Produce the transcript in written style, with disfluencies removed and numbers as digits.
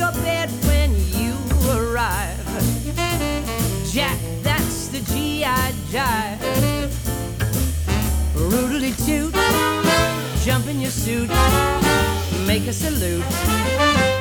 your bed when you arrive. Jack, that's the G.I. jive. Roodly toot, jump in your suit, make a salute.